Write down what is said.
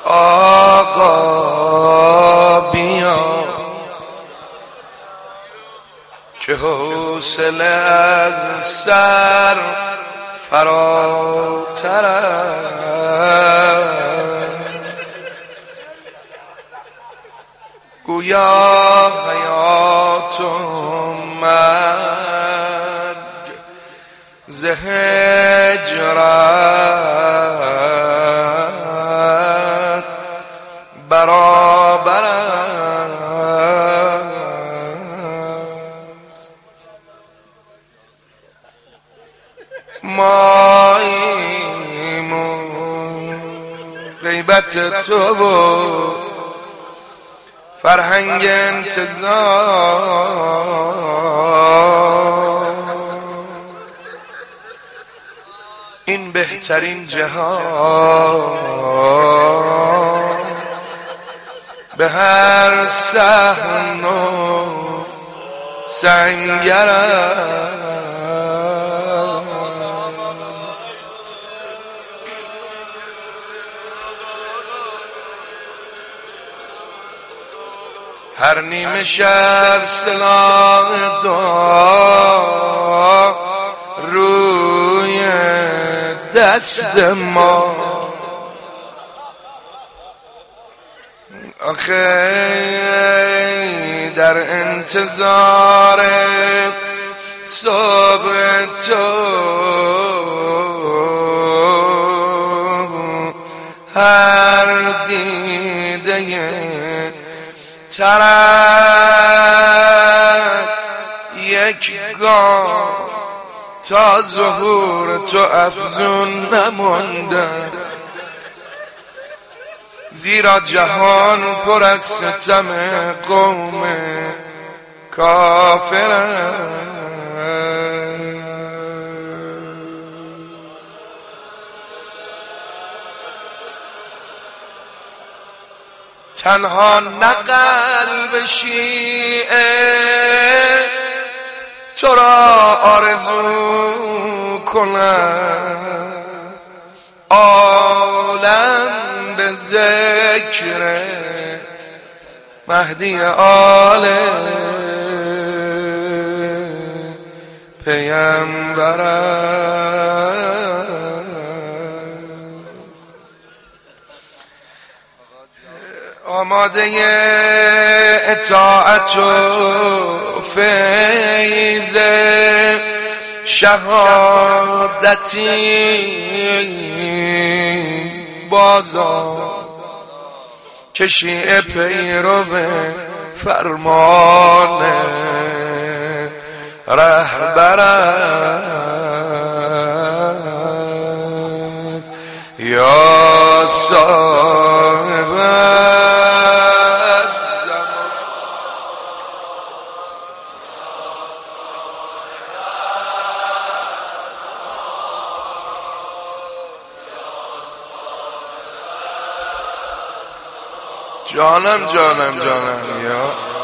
آقا بیا که حوصله از سر فراتر است. گویا حیات و مرگ ز هجرت برابر است. ماییم و غیبت تو بود فرهنگ انتظار، این بهترین جهان به هر صحن و سنگر است. هر نیمه شب سلاح دعا روی دست ما، آخه در انتظار صبح تو هر دیده تر است یک گام تا ظهور تو افزون نمانده، زیرا جهان پر از ستم قوم کافر است. تنها نه قلب شیعه تو را آرزو کند، عالم به ذکر مهدی آل پیامبر است. آماده اطاعت و فیض شهادتی بازار که شیعه پیرو فرمان رهبر است. یا صاحب جانم یا